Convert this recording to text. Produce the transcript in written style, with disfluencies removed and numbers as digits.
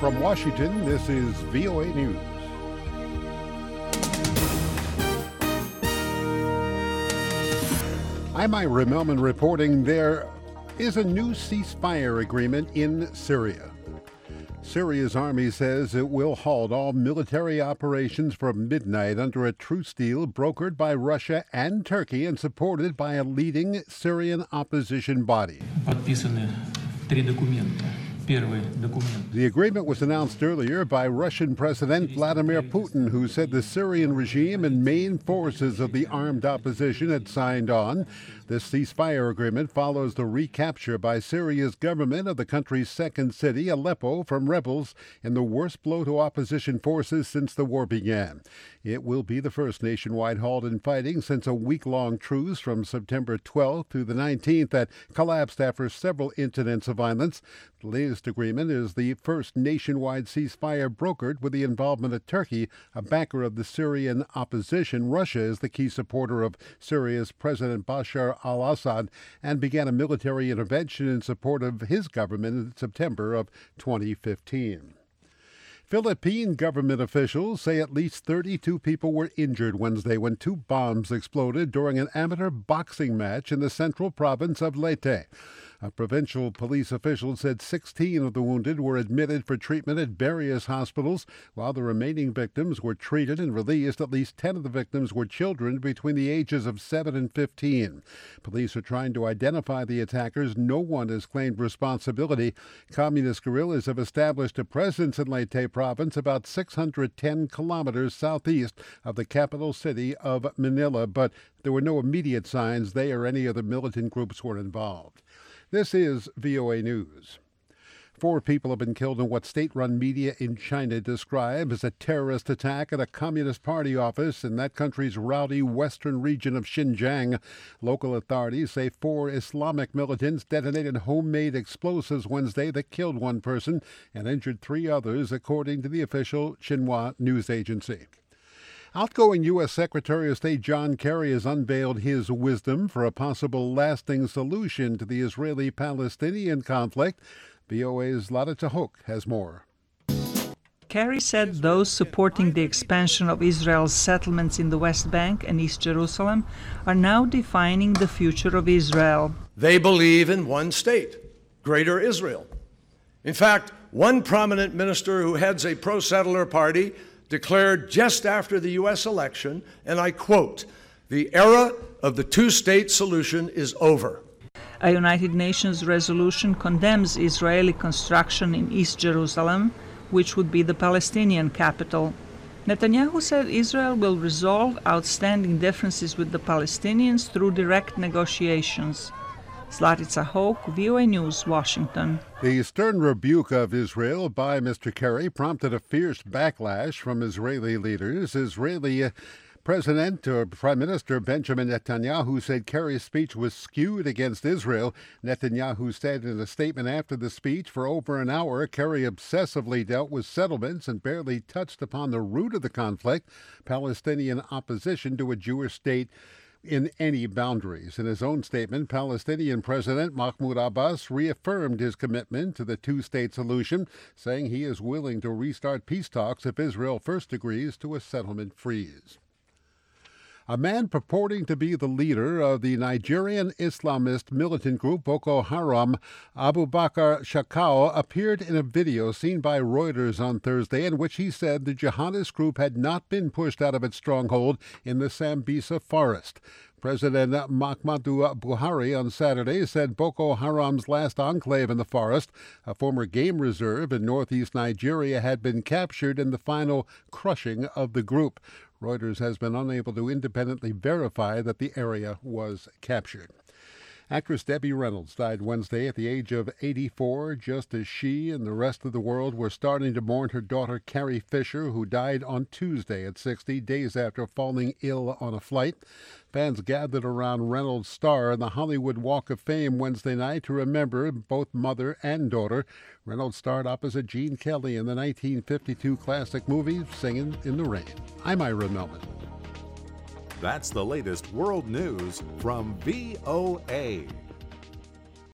From Washington, this is VOA News. I'm Ira Melman reporting there is a new ceasefire agreement in Syria. Syria's army says it will halt all military operations from midnight under a truce deal brokered by Russia and Turkey and supported by a leading Syrian opposition body. The agreement was announced earlier by Russian President Vladimir Putin, who said the Syrian regime and main forces of the armed opposition had signed on. This ceasefire agreement follows the recapture by Syria's government of the country's second city, Aleppo, from rebels in the worst blow to opposition forces since the war began. It will be the first nationwide halt in fighting since a week-long truce from September 12th to the 19th that collapsed after several incidents of violence. The latest agreement is the first nationwide ceasefire brokered with the involvement of Turkey, a backer of the Syrian opposition. Russia is the key supporter of Syria's President Bashar al-Assad and began a military intervention in support of his government in September of 2015. Philippine government officials say at least 32 people were injured Wednesday when two bombs exploded during an amateur boxing match in the central province of Leyte. A provincial police official said 16 of the wounded were admitted for treatment at various hospitals, while the remaining victims were treated and released. At least 10 of the victims were children between the ages of 7 and 15. Police are trying to identify the attackers. No one has claimed responsibility. Communist guerrillas have established a presence in Leyte province about 610 kilometers southeast of the capital city of Manila, but there were no immediate signs they or any other militant groups were involved. This is VOA News. 4 people have been killed in what state-run media in China describe as a terrorist attack at a Communist Party office in that country's rowdy western region of Xinjiang. Local authorities say 4 Islamic militants detonated homemade explosives Wednesday that killed 1 person and injured 3 others, according to the official Xinhua news agency. Outgoing U.S. Secretary of State John Kerry has unveiled his wisdom for a possible lasting solution to the Israeli-Palestinian conflict. VOA's Lada Tahok has more. Kerry said those supporting the expansion of Israel's settlements in the West Bank and East Jerusalem are now defining the future of Israel. They believe in one state, Greater Israel. In fact, one prominent minister who heads a pro-settler party declared just after the U.S. election, and I quote, "The era of the two-state solution is over." A United Nations resolution condemns Israeli construction in East Jerusalem, which would be the Palestinian capital. Netanyahu said Israel will resolve outstanding differences with the Palestinians through direct negotiations. Zlatica Hoke, VOA News, Washington. The stern rebuke of Israel by Mr. Kerry prompted a fierce backlash from Israeli leaders. Israeli President or Prime Minister Benjamin Netanyahu said Kerry's speech was skewed against Israel. Netanyahu said in a statement after the speech, for over an hour, Kerry obsessively dealt with settlements and barely touched upon the root of the conflict, Palestinian opposition to a Jewish state in any boundaries. In his own statement, Palestinian President Mahmoud Abbas reaffirmed his commitment to the two-state solution, saying he is willing to restart peace talks if Israel first agrees to a settlement freeze. A man purporting to be the leader of the Nigerian Islamist militant group Boko Haram, Abubakar Shakau, appeared in a video seen by Reuters on Thursday in which he said the jihadist group had not been pushed out of its stronghold in the Sambisa forest. President Muhammadu Buhari on Saturday said Boko Haram's last enclave in the forest, a former game reserve in northeast Nigeria, had been captured in the final crushing of the group. Reuters has been unable to independently verify that the area was captured. Actress Debbie Reynolds died Wednesday at the age of 84, just as she and the rest of the world were starting to mourn her daughter Carrie Fisher, who died on Tuesday at 60, days after falling ill on a flight. Fans gathered around Reynolds' star in the Hollywood Walk of Fame Wednesday night to remember both mother and daughter. Reynolds starred opposite Gene Kelly in the 1952 classic movie Singin' in the Rain. I'm Ira Melman. That's the latest world news from VOA.